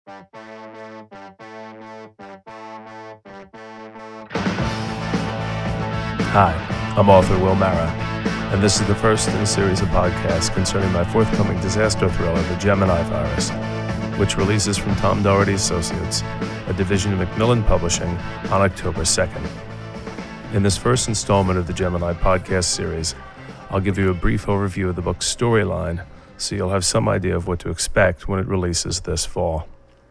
Hi, I'm author Will Mara, and this is the first in a series of podcasts concerning my forthcoming disaster thriller, The Gemini Virus, which releases from Tom Doherty Associates, a division of Macmillan Publishing, on October 2nd. In this first installment of the Gemini podcast series, I'll give you a brief overview of the book's storyline, so you'll have some idea of what to expect when it releases this fall.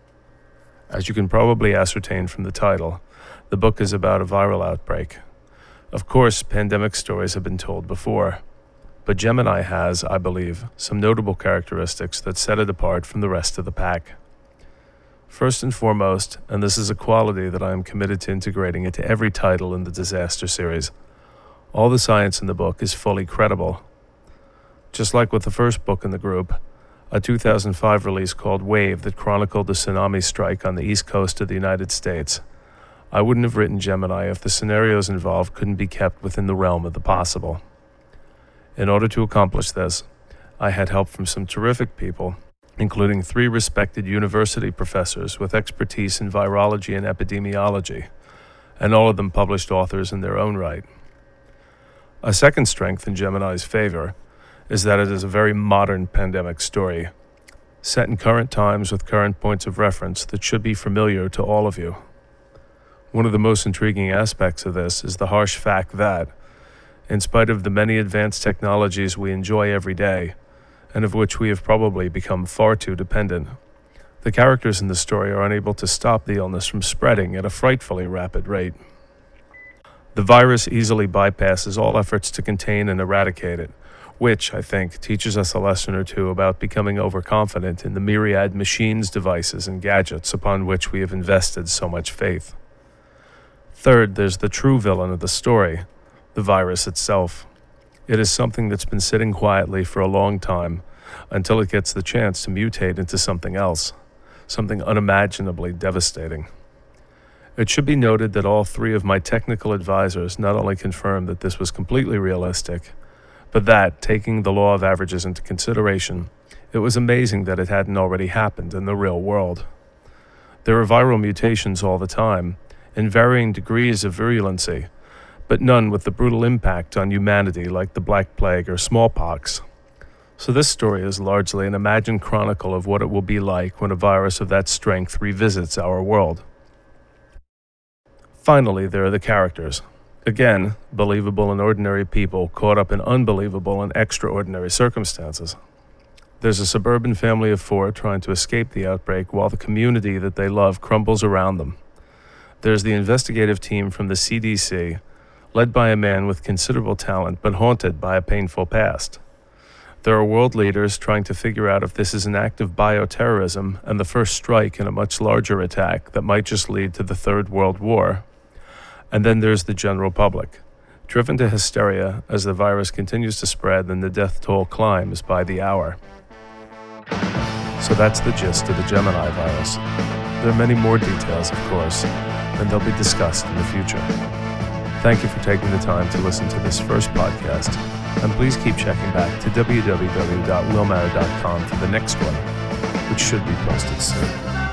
As you can probably ascertain from the title, the book is about a viral outbreak. Of course, pandemic stories have been told before, but Gemini has, I believe, some notable characteristics that set it apart from the rest of the pack. First and foremost, and this is a quality that I am committed to integrating into every title in the disaster series, all the science in the book is fully credible. Just like with the first book in the group, a 2005 release called Wave that chronicled the tsunami strike on the east coast of the United States, I wouldn't have written Gemini if the scenarios involved couldn't be kept within the realm of the possible. In order to accomplish this, I had help from some terrific people, including 3 respected university professors with expertise in virology and epidemiology, and all of them published authors in their own right. A second strength in Gemini's favor is that it is a very modern pandemic story, set in current times with current points of reference that should be familiar to all of you. One of the most intriguing aspects of this is the harsh fact that, in spite of the many advanced technologies we enjoy every day, and of which we have probably become far too dependent, the characters in the story are unable to stop the illness from spreading at a frightfully rapid rate. The virus easily bypasses all efforts to contain and eradicate it, which, I think, teaches us a lesson or two about becoming overconfident in the myriad machines, devices, and gadgets upon which we have invested so much faith. Third, there's the true villain of the story, the virus itself. It is something that's been sitting quietly for a long time until it gets the chance to mutate into something else, something unimaginably devastating. It should be noted that all 3 of my technical advisors not only confirmed that this was completely realistic, but that, taking the law of averages into consideration, it was amazing that it hadn't already happened in the real world. There are viral mutations all the time, in varying degrees of virulency, but none with the brutal impact on humanity like the Black Plague or smallpox. So this story is largely an imagined chronicle of what it will be like when a virus of that strength revisits our world. Finally, there are the characters. Again, believable and ordinary people caught up in unbelievable and extraordinary circumstances. There's a suburban family of 4 trying to escape the outbreak while the community that they love crumbles around them. There's the investigative team from the CDC, led by a man with considerable talent but haunted by a painful past. There are world leaders trying to figure out if this is an act of bioterrorism and the first strike in a much larger attack that might just lead to the Third World War. And then there's the general public, driven to hysteria as the virus continues to spread and the death toll climbs by the hour. So that's the gist of the Gemini virus. There are many more details, of course, and they'll be discussed in the future. Thank you for taking the time to listen to this first podcast, and please keep checking back to www.willmara.com for the next one, which should be posted soon.